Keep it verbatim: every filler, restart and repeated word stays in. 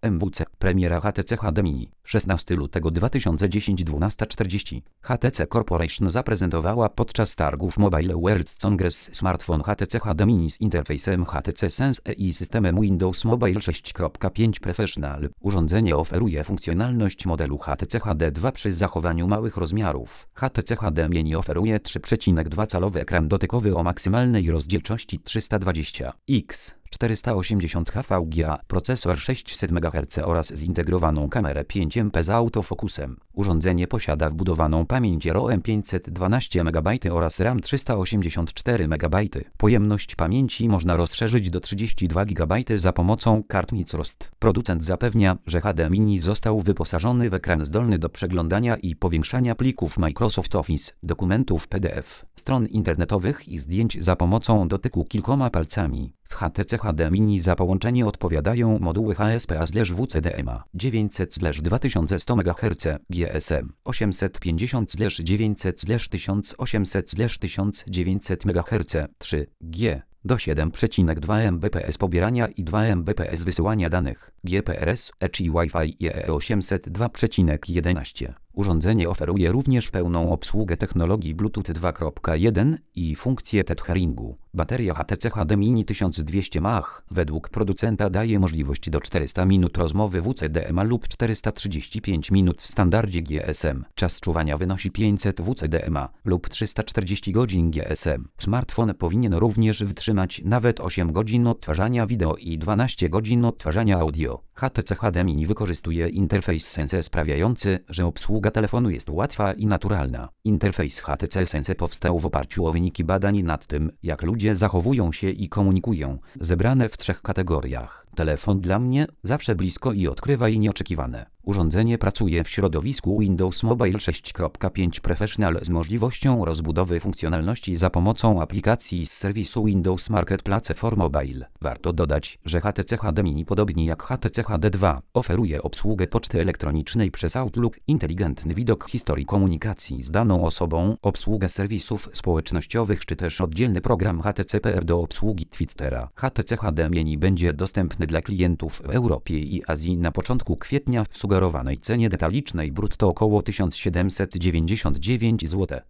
M W C. Premiera H T C H D Mini. szesnastego lutego dwa tysiące dziesiątego dwunasta czterdzieści. H T C Corporation zaprezentowała podczas targów Mobile World Congress smartfon H T C H D Mini z interfejsem H T C Sense E i systemem Windows Mobile sześć kropka pięć Professional. Urządzenie oferuje funkcjonalność modelu H T C H D dwa przy zachowaniu małych rozmiarów. H T C H D Mini oferuje trzy przecinek dwa calowy ekran dotykowy o maksymalnej rozdzielczości trzysta dwadzieścia pikseli. czterysta osiemdziesiąt H V G A, procesor sześćset megaherców oraz zintegrowaną kamerę pięć megapikselów z autofokusem. Urządzenie posiada wbudowaną pamięć ROM pięćset dwanaście megabajtów oraz RAM trzysta osiemdziesiąt cztery megabajty. Pojemność pamięci można rozszerzyć do trzydziestu dwóch gigabajtów za pomocą kart Microsoft. Producent zapewnia, że H D Mini został wyposażony w ekran zdolny do przeglądania i powiększania plików Microsoft Office, dokumentów P D F, stron internetowych i zdjęć za pomocą dotyku kilkoma palcami. W H T C H D Mini za połączenie odpowiadają moduły H S P A/W C D M A dziewięćset dwa tysiące sto megaherców, G S M osiemset pięćdziesiąt dziewięćset tysiąc osiemset tysiąc dziewięćset megaherców, trzy G do siedem przecinek dwa megabitów pobierania i dwa megabity wysyłania danych, G P R S, E C I Wi-Fi i E E osiemset dwa przecinek jedenaście. Urządzenie oferuje również pełną obsługę technologii Bluetooth dwa kropka jeden i funkcję tetheringu. Bateria H T C H D Mini tysiąc dwieście mAh według producenta daje możliwość do czterystu minut rozmowy W C D M A lub czterysta trzydzieści pięć minut w standardzie G S M. Czas czuwania wynosi pięćset W C D M A lub trzysta czterdzieści godzin G S M. Smartfon powinien również wytrzymać nawet osiem godzin odtwarzania wideo i dwanaście godzin odtwarzania audio. H T C H D Mini wykorzystuje interfejs Sense sprawiający, że obsługa telefonu jest łatwa i naturalna. Interfejs H T C Sense powstał w oparciu o wyniki badań nad tym, jak ludzie zachowują się i komunikują, zebrane w trzech kategoriach. Telefon dla mnie, zawsze blisko i odkrywaj nieoczekiwane. Urządzenie pracuje w środowisku Windows Mobile sześć kropka pięć Professional z możliwością rozbudowy funkcjonalności za pomocą aplikacji z serwisu Windows Marketplace for Mobile. Warto dodać, że H T C H D Mini podobnie jak H T C H D dwa oferuje obsługę poczty elektronicznej przez Outlook, inteligentny widok historii komunikacji z daną osobą, obsługę serwisów społecznościowych czy też oddzielny program H T C P R do obsługi Twittera. H T C H D Mini będzie dostępny dla klientów w Europie i Azji na początku kwietnia w sugerowanej cenie detalicznej brutto około tysiąc siedemset dziewięćdziesiąt dziewięć złotych.